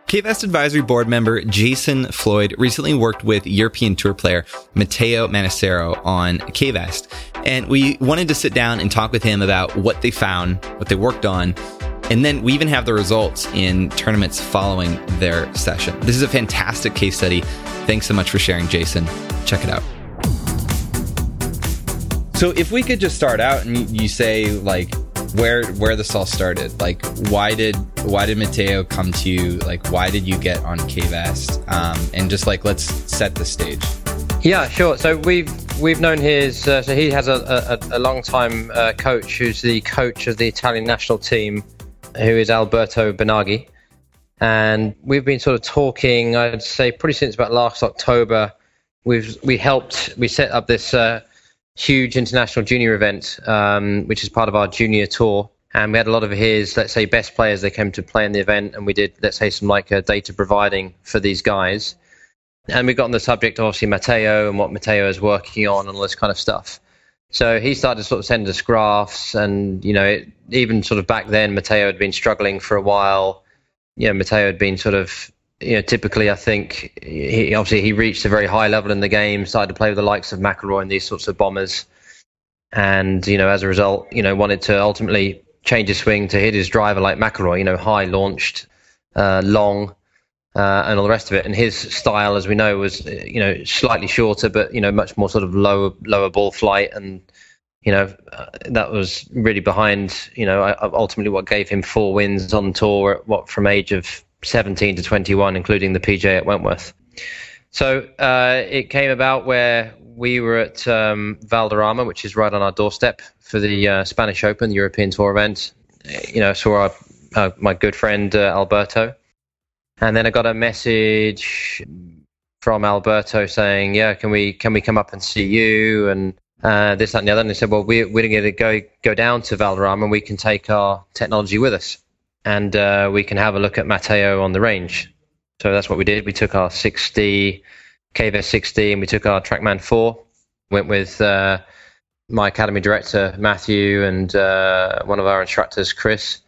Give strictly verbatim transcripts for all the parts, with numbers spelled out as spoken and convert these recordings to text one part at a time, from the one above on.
K-Vest Advisory Board member Jason Floyd recently worked with European Tour player Matteo Manassero on K-Vest, and we wanted to sit down and talk with him about what they found, what they worked on, and then we even have the results in tournaments following their session. This is a fantastic case study. Thanks so much for sharing, Jason. Check it out. So if we could just start out and you say, like, where where this all started, like why did why did Matteo come to you, like why did you get on K-Vest, um, and just like let's set the stage. Yeah, sure. So we've we've known his uh, so he has a a, a long time uh, coach who's the coach of the Italian national team, who is Alberto Benaghi, and we've been sort of talking, I'd say pretty since about last October. We've we helped we set up this Uh, huge international junior event, um, which is part of our junior tour. And we had a lot of his, let's say, best players. They came to play in the event, and we did, let's say, some like uh, data providing for these guys. And we got on the subject of obviously Matteo and what Matteo is working on and all this kind of stuff. So he started to sort of send us graphs, and, you know, it, even sort of back then, Matteo had been struggling for a while. You know, Matteo had been sort of, you know, typically, I think he obviously he reached a very high level in the game, started to play with the likes of McIlroy and these sorts of bombers, and you know, as a result, you know, wanted to ultimately change his swing to hit his driver like McIlroy, you know, high launched, uh, long, uh, and all the rest of it. And his style, as we know, was you know slightly shorter, but you know much more sort of lower lower ball flight, and you know uh, that was really behind you know ultimately what gave him four wins on tour at what from age of seventeen to twenty-one, including the P G A at Wentworth. So uh, it came about where we were at um, Valderrama, which is right on our doorstep, for the uh, Spanish Open, the European Tour event. You know, saw our, uh, my good friend uh, Alberto, and then I got a message from Alberto saying, "Yeah, can we can we come up and see you?" and uh, this, that, and the other. And they said, "Well, we, we're going to go go down to Valderrama, and we can take our technology with us, and uh, we can have a look at Matteo on the range." So that's what we did. We took our sixty, K-Vest sixty, and we took our TrackMan four. Went with uh, my academy director, Matthew, and uh, one of our instructors, Chris.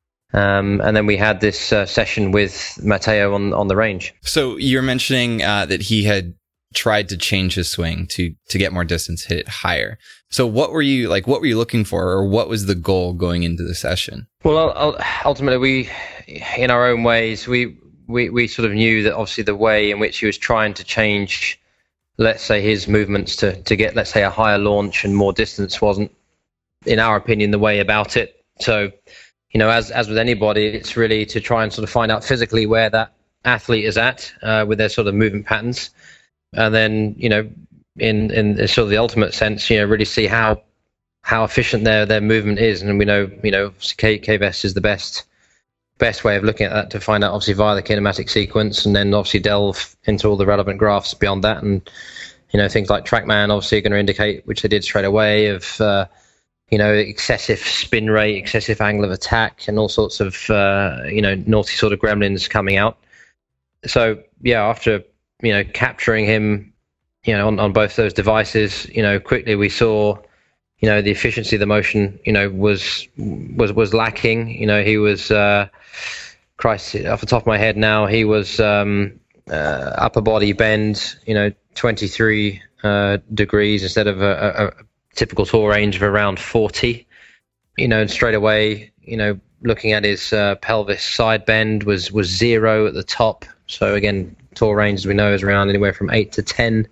Um, and then we had this uh, session with Matteo on, on the range. So you're mentioning uh, that he had tried to change his swing to to get more distance, hit it higher. So what were you like? What were you looking for, or what was the goal going into the session? Well, ultimately, we, in our own ways, we we we sort of knew that obviously the way in which he was trying to change, let's say, his movements to to get, let's say, a higher launch and more distance wasn't, in our opinion, the way about it. So, you know, as as with anybody, it's really to try and sort of find out physically where that athlete is at uh, with their sort of movement patterns. And then, you know, in, in sort of the ultimate sense, you know, really see how how efficient their their movement is. And we know, you know, K, K-Vest is the best best way of looking at that, to find out obviously via the kinematic sequence, and then obviously delve into all the relevant graphs beyond that. And, you know, things like TrackMan obviously are going to indicate, which they did straight away, of, uh, you know, excessive spin rate, excessive angle of attack, and all sorts of, uh, you know, naughty sort of gremlins coming out. So, yeah, after you know, capturing him, you know, on, on both those devices, you know, quickly we saw, you know, the efficiency of the motion, you know, was was was lacking. You know, he was, uh, Christ, off the top of my head now, he was um, uh, upper body bend, you know, twenty-three uh, degrees instead of a, a, a typical tour range of around forty. You know, and straight away, you know, looking at his uh, pelvis side bend was was zero at the top. So again, tour range, as we know, is around anywhere from eight to ten,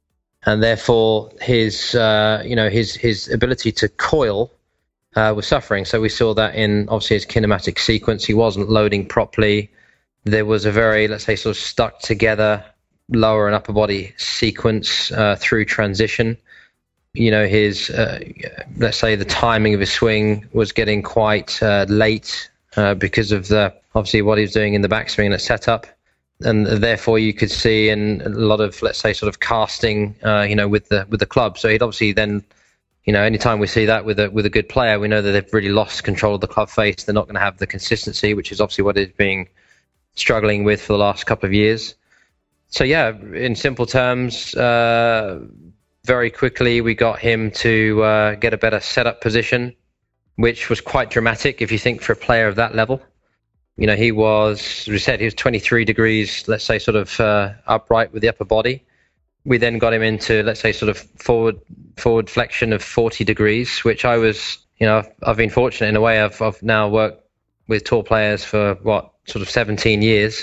and therefore his, uh, you know, his his ability to coil uh, was suffering. So we saw that in obviously his kinematic sequence. He wasn't loading properly. There was a very, let's say, sort of stuck together lower and upper body sequence uh, through transition. You know, his, uh, let's say, the timing of his swing was getting quite uh, late uh, because of the obviously what he was doing in the backswing and setup. And therefore, you could see in a lot of, let's say, sort of casting, uh, you know, with the with the club. So he'd obviously then, you know, anytime we see that with a with a good player, we know that they've really lost control of the club face. They're not going to have the consistency, which is obviously what he's been struggling with for the last couple of years. So yeah, in simple terms, uh, very quickly we got him to uh, get a better setup position, which was quite dramatic if you think for a player of that level. You know, he was, as we said, he was twenty-three degrees, let's say, sort of uh, upright with the upper body. We then got him into, let's say, sort of forward forward flexion of forty degrees, which I was, you know, I've, I've been fortunate in a way. I've I've now worked with tour players for what, sort of seventeen years.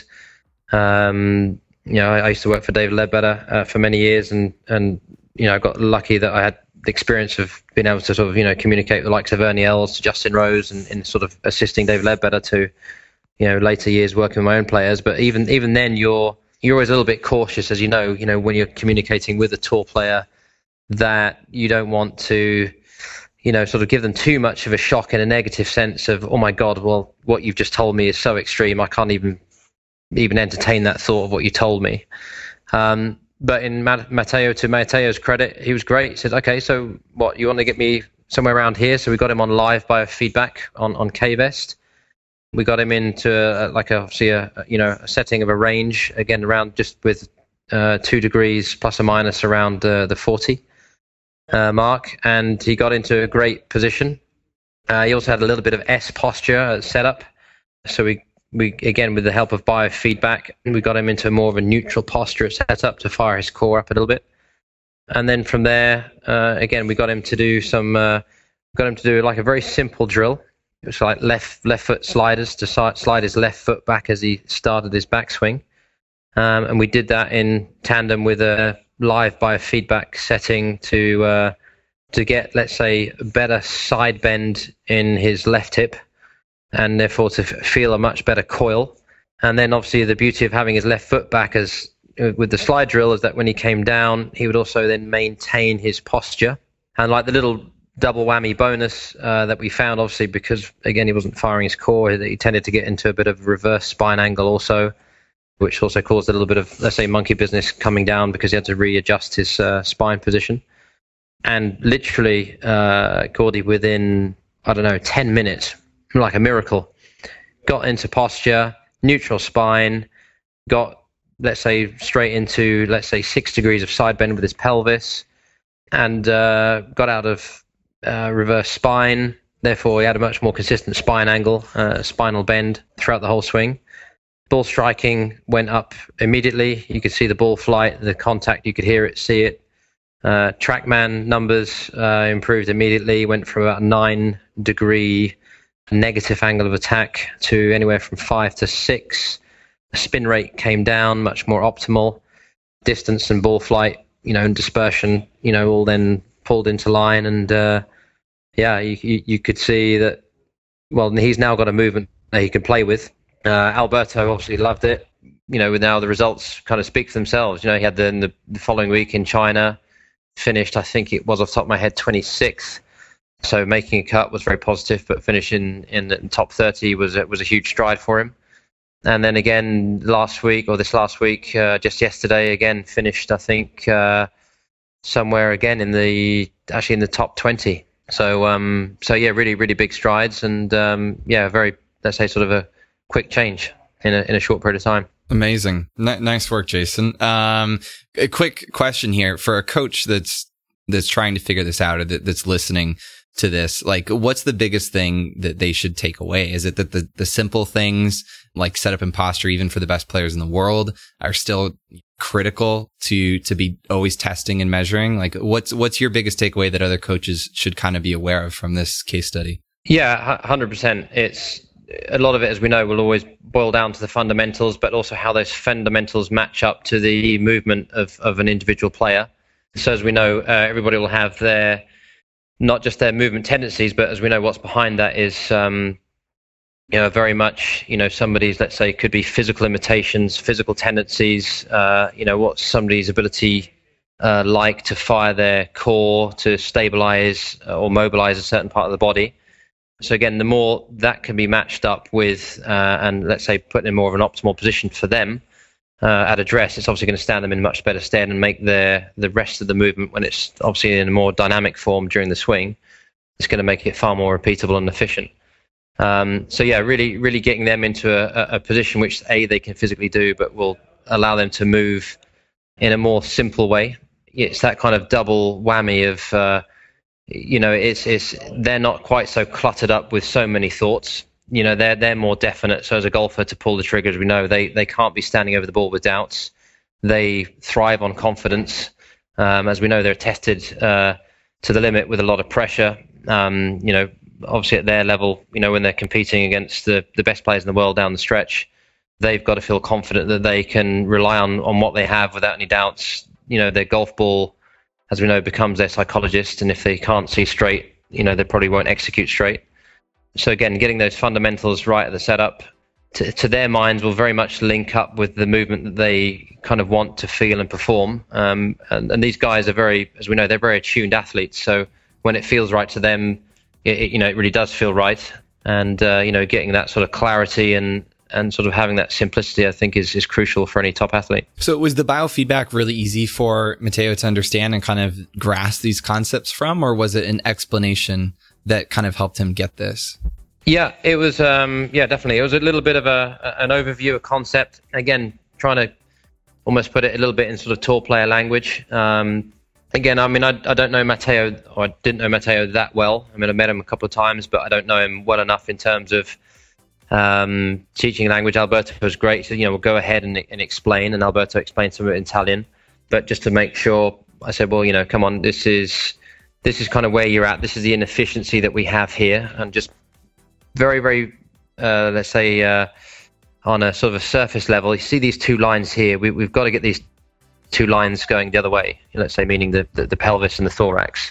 Um, you know, I, I used to work for David Ledbetter uh, for many years, and and you know, I got lucky that I had the experience of being able to sort of, you know, communicate with the likes of Ernie Els, Justin Rose, and in sort of assisting David Ledbetter to, you know, later years working with my own players. But even even then, you're you're always a little bit cautious, as you know, you know, when you're communicating with a tour player, that you don't want to, you know, sort of give them too much of a shock in a negative sense of, oh my God, well, what you've just told me is so extreme, I can't even even entertain that thought of what you told me. Um, But in Matteo, to Matteo's credit, he was great. He said, okay, so what, you want to get me somewhere around here? So we got him on live biofeedback on, on K-Vest. We got him into a, like a, obviously a, you know, a setting of a range, again, around just with uh, two degrees plus or minus around uh, the forty uh, mark. And he got into a great position. Uh, he also had a little bit of S posture set up. So we We, again, with the help of biofeedback, we got him into more of a neutral posture set up to fire his core up a little bit. And then from there, uh, again, we got him to do some, uh, got him to do like a very simple drill. It was like left left foot sliders to slide his left foot back as he started his backswing. Um, and we did that in tandem with a live biofeedback setting to uh, to get, let's say, a better side bend in his left hip, and therefore to f- feel a much better coil. And then obviously the beauty of having his left foot back as uh, with the slide drill is that when he came down, he would also then maintain his posture. And like the little double whammy bonus uh, that we found, obviously, because again, he wasn't firing his core, he tended to get into a bit of reverse spine angle also, which also caused a little bit of, let's say, monkey business coming down because he had to readjust his uh, spine position. And literally, uh, Gordy, within, I don't know, ten minutes, like a miracle, got into posture, neutral spine, got, let's say, straight into, let's say, six degrees of side bend with his pelvis, and uh, got out of uh, reverse spine. Therefore, he had a much more consistent spine angle, uh, spinal bend throughout the whole swing. Ball striking went up immediately. You could see the ball flight, the contact, you could hear it, see it. Uh, TrackMan numbers uh, improved immediately, went from about a nine degree negative angle of attack to anywhere from five to six. The spin rate came down, much more optimal. Distance and ball flight, you know, and dispersion, you know, all then pulled into line. And uh, yeah, you, you, you could see that, well, he's now got a movement that he can play with. Uh, Alberto obviously loved it. You know, with now the results kind of speak for themselves. You know, he had the, the, the following week in China, finished, I think it was off the top of my head, twenty-sixth. So making a cut was very positive, but finishing in the top thirty was was a huge stride for him. And then again last week, or this last week, uh, just yesterday, again finished, I think, uh, somewhere again in the actually in the top twenty. So um, so yeah, really really big strides, and um, yeah, very, let's say, sort of a quick change in a in a short period of time. Amazing, N- nice work, Jason. Um, a quick question here for a coach that's that's trying to figure this out, or that, that's listening to this. Like, what's the biggest thing that they should take away? Is it that the, the simple things like setup and posture, even for the best players in the world, are still critical to, to be always testing and measuring? Like, what's, what's your biggest takeaway that other coaches should kind of be aware of from this case study? Yeah, one hundred percent. It's a lot of it, as we know, will always boil down to the fundamentals, but also how those fundamentals match up to the movement of, of an individual player. So as we know, uh, everybody will have their, not just their movement tendencies, but as we know, what's behind that is, um, you know, very much, you know, somebody's, let's say, could be physical limitations, physical tendencies, uh, you know, what's somebody's ability uh, like to fire their core, to stabilize or mobilize a certain part of the body. So again, the more that can be matched up with, uh, and let's say put in more of an optimal position for them uh, at address, it's obviously going to stand them in much better stead and make their the rest of the movement, when it's obviously in a more dynamic form during the swing, it's going to make it far more repeatable and efficient. Um, so yeah, really, really getting them into a, a position which A, they can physically do, but will allow them to move in a more simple way. It's that kind of double whammy of, uh, you know, it's it's they're not quite so cluttered up with so many thoughts. you know, they're they're more definite. So as a golfer, to pull the trigger, as we know, they they can't be standing over the ball with doubts. They thrive on confidence. Um, as we know, they're tested uh, to the limit with a lot of pressure. Um, you know, obviously at their level, you know, when they're competing against the, the best players in the world down the stretch, they've got to feel confident that they can rely on, on what they have without any doubts. You know, their golf ball, as we know, becomes their psychologist. And if they can't see straight, you know, they probably won't execute straight. So again, getting those fundamentals right at the setup, to, to their minds, will very much link up with the movement that they kind of want to feel and perform. Um, and, and these guys are very, as we know, they're very attuned athletes. So when it feels right to them, it, it, you know, it really does feel right. And, uh, you know, getting that sort of clarity and, and sort of having that simplicity, I think, is, is crucial for any top athlete. So was the biofeedback really easy for Matteo to understand and kind of grasp these concepts from, or was it an explanation that kind of helped him get this? Yeah, it was, um, yeah, definitely. It was a little bit of a an overview, a concept. Again, trying to almost put it a little bit in sort of tour player language. Um, again, I mean, I, I don't know Matteo, or I didn't know Matteo that well. I mean, I met him a couple of times, but I don't know him well enough in terms of um, teaching language. Alberto was great. So, you know, we'll go ahead and, and explain, and Alberto explained some of it in Italian. But just to make sure, I said, well, you know, come on, this is this is kind of where you're at. This is the inefficiency that we have here, and just very, very, uh, let's say, uh, on a sort of a surface level, you see these two lines here. We, we've got to get these two lines going the other way, let's say, meaning the, the, the pelvis and the thorax.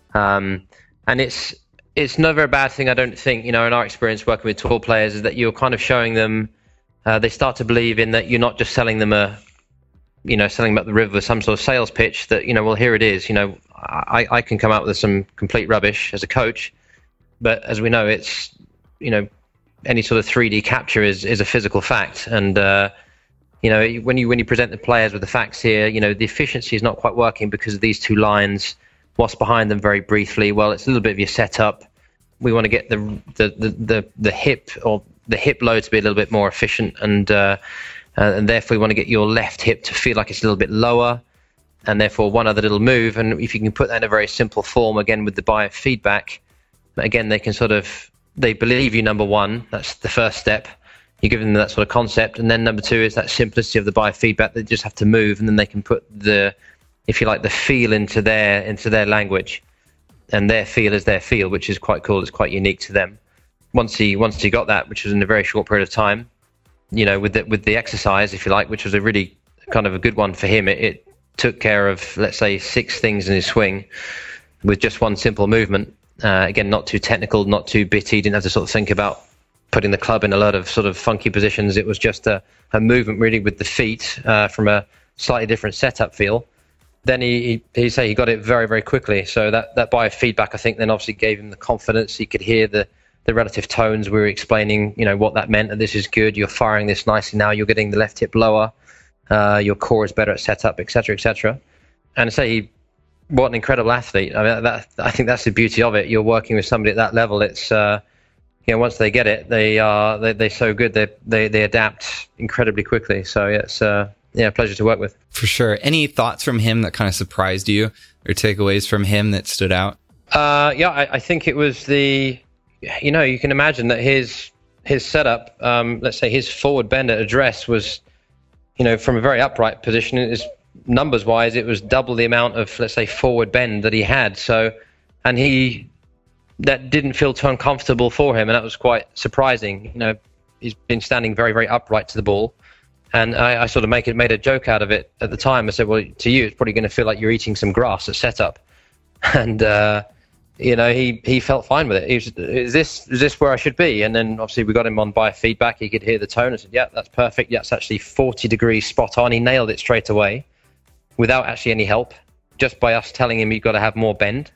Um, and it's it's never a bad thing, I don't think. You know, in our experience working with tour players, is that you're kind of showing them, uh, they start to believe in that you're not just selling them a, you know, selling them up the river with some sort of sales pitch that, you know, well, here it is. You know, I, I can come out with some complete rubbish as a coach, but as we know, it's, you know, any sort of three D capture is, is a physical fact. And, uh, you know, when you when you present the players with the facts here, you know, the efficiency is not quite working because of these two lines. What's behind them, very briefly? Well, it's a little bit of your setup. We want to get the the the, the, the hip or the hip load to be a little bit more efficient. And, uh, uh, and therefore, we want to get your left hip to feel like it's a little bit lower. And therefore, one other little move. And if you can put that in a very simple form, again, with the biofeedback, again, they can sort of, they believe you, number one. That's the first step. You give them that sort of concept. And then number two is that simplicity of the biofeedback. They just have to move, and then they can put the, if you like, the feel into their into their language. And their feel is their feel, which is quite cool. It's quite unique to them. Once he once he got that, which was in a very short period of time, you know, with the, with the exercise, if you like, which was a really kind of a good one for him, it, it took care of, let's say, six things in his swing with just one simple movement. Uh, again, not too technical, not too bitty. Didn't have to sort of think about putting the club in a lot of sort of funky positions. It was just a, a movement really with the feet uh, from a slightly different setup feel. Then he, he, he say he got it very, very quickly. So that, that biofeedback, I think, then obviously gave him the confidence. He could hear the, the relative tones. We were explaining, you know, what that meant, and this is good. You're firing this nicely now. You're getting the left hip lower. Uh, your core is better at setup, et cetera, et cetera. And say he, what an incredible athlete. I mean, that, I think that's the beauty of it. You're working with somebody at that level. It's, uh, you know, once they get it, they are, they, they're so good. They, they, they adapt incredibly quickly. So yeah, it's, uh, yeah, a pleasure to work with. For sure. Any thoughts from him that kind of surprised you, or takeaways from him that stood out? Uh, yeah, I, I think it was the, you know, you can imagine that his, his setup, um, let's say his forward bend at address was, you know, from a very upright position, is numbers wise, it was double the amount of, let's say, forward bend that he had. So, and he, that didn't feel too uncomfortable for him. And that was quite surprising. You know, he's been standing very, very upright to the ball. And I, I sort of make it, made a joke out of it at the time. I said, well, to you, it's probably going to feel like you're eating some grass at setup. And, uh, you know, he, he felt fine with it. He was, is this, is this where I should be? And then obviously we got him on biofeedback. He could hear the tone and said, yeah, that's perfect. Yeah, it's actually forty degrees spot on. He nailed it straight away without actually any help, just by us telling him you've got to have more bend.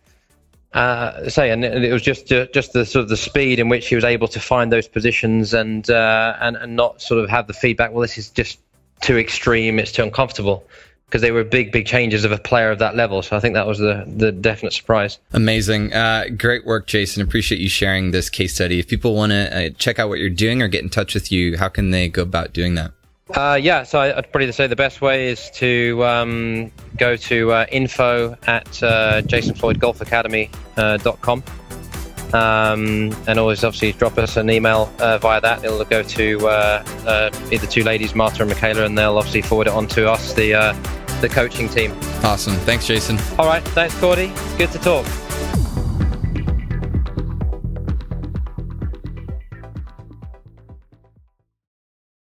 Uh, say, and it was just uh, just the sort of the speed in which he was able to find those positions and uh, and and not sort of have the feedback. Well, this is just too extreme. It's too uncomfortable, because they were big, big changes of a player of that level. So I think that was the the definite surprise. Amazing, uh, great work, Jason. Appreciate you sharing this case study. If people want to uh, check out what you're doing or get in touch with you, how can they go about doing that? Uh, yeah, so I'd probably say the best way is to um, go to uh, info at uh, jason floyd golf academy dot com. Um, and always obviously drop us an email uh, via that. It'll go to uh, uh, either two ladies, Marta and Michaela, and they'll obviously forward it on to us, the uh, the coaching team. Awesome. Thanks, Jason. All right. Thanks, Cordy. Good to talk.